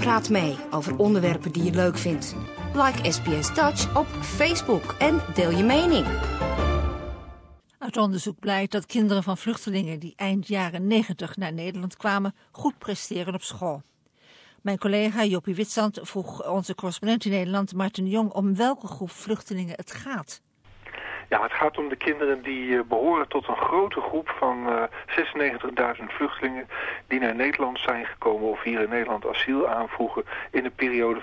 Praat mee over onderwerpen die je leuk vindt. Like SBS Dutch op Facebook en deel je mening. Uit onderzoek blijkt dat kinderen van vluchtelingen die eind jaren 90 naar Nederland kwamen goed presteren op school. Mijn collega Joppie Witstand vroeg onze correspondent in Nederland, Martin de Jong, om welke groep vluchtelingen het gaat. Ja, het gaat om de kinderen die behoren tot een grote groep van 96.000 vluchtelingen die naar Nederland zijn gekomen of hier in Nederland asiel aanvroegen in de periode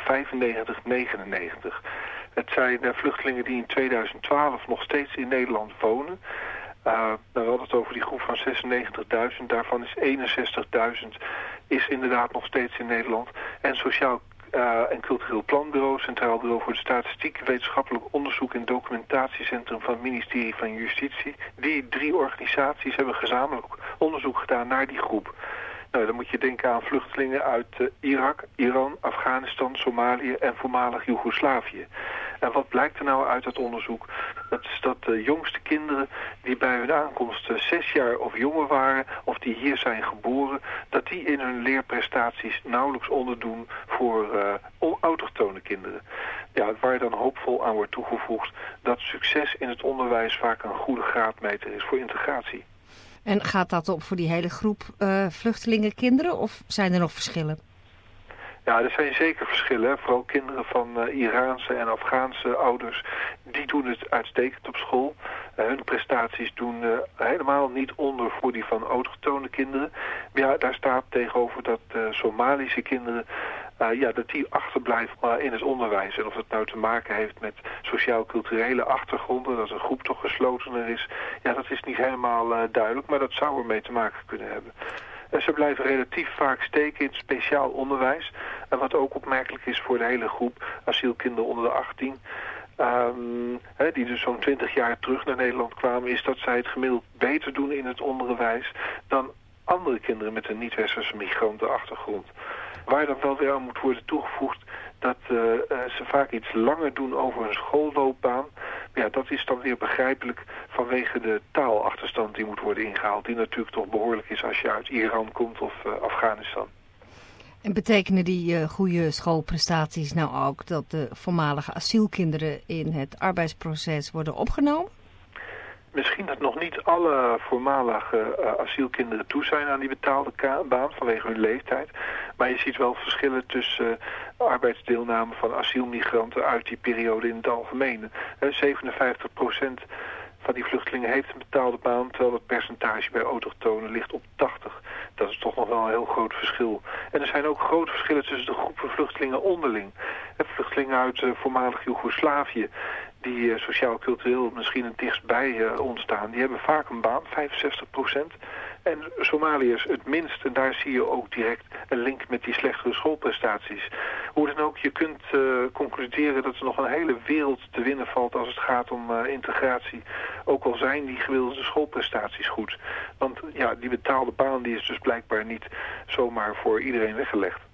95-99. Het zijn vluchtelingen die in 2012 nog steeds in Nederland wonen. We hadden het over die groep van 96.000, daarvan is 61.000 is inderdaad nog steeds in Nederland. En Sociaal en Cultureel Planbureau, Centraal Bureau voor de Statistiek, Wetenschappelijk Onderzoek en Documentatiecentrum van het ministerie van Justitie. Die 3 organisaties hebben gezamenlijk onderzoek gedaan naar die groep. Nou, dan moet je denken aan vluchtelingen uit Irak, Iran, Afghanistan, Somalië en voormalig Joegoslavië. En wat blijkt er nou uit dat onderzoek? Dat is dat de jongste kinderen die bij hun aankomst 6 jaar of jonger waren, of die hier zijn geboren, dat die in hun leerprestaties nauwelijks onderdoen voor autochtone kinderen. Ja, waar dan hoopvol aan wordt toegevoegd dat succes in het onderwijs vaak een goede graadmeter is voor integratie. En gaat dat op voor die hele groep vluchtelingenkinderen of zijn er nog verschillen? Ja, er zijn zeker verschillen. Vooral kinderen van Iraanse en Afghaanse ouders, die doen het uitstekend op school. Hun prestaties doen helemaal niet onder voor die van autochtone kinderen. Maar ja, daar staat tegenover dat Somalische kinderen, dat die achterblijven in het onderwijs. En of dat nou te maken heeft met sociaal-culturele achtergronden, dat een groep toch geslotener is, ja, dat is niet helemaal duidelijk, maar dat zou ermee te maken kunnen hebben. Ze blijven relatief vaak steken in het speciaal onderwijs. En wat ook opmerkelijk is voor de hele groep asielkinderen onder de 18... die dus zo'n 20 jaar terug naar Nederland kwamen, is dat zij het gemiddeld beter doen in het onderwijs dan andere kinderen met een niet-westerse migrantenachtergrond. Waar dan wel weer aan moet worden toegevoegd dat ze vaak iets langer doen over hun schoolloopbaan. Ja, dat is dan weer begrijpelijk vanwege de taalachterstand die moet worden ingehaald. Die natuurlijk toch behoorlijk is als je uit Iran komt of Afghanistan. En betekenen die goede schoolprestaties nou ook dat de voormalige asielkinderen in het arbeidsproces worden opgenomen? Misschien dat nog niet alle voormalige asielkinderen toe zijn aan die betaalde baan vanwege hun leeftijd. Maar je ziet wel verschillen tussen arbeidsdeelname van asielmigranten uit die periode in het algemeen. 57% van die vluchtelingen heeft een betaalde baan, terwijl het percentage bij autochtonen ligt op 80. Dat is toch nog wel een heel groot verschil. En er zijn ook grote verschillen tussen de groepen vluchtelingen onderling. Vluchtelingen uit voormalig Joegoslavië, die sociaal-cultureel misschien het dichtstbij ontstaan, die hebben vaak een baan, 65%. En Somaliërs het minst, en daar zie je ook direct een link met die slechtere schoolprestaties. Hoe dan ook, je kunt concluderen dat er nog een hele wereld te winnen valt als het gaat om integratie. Ook al zijn die gewilde schoolprestaties goed. Want ja, die betaalde baan die is dus blijkbaar niet zomaar voor iedereen weggelegd.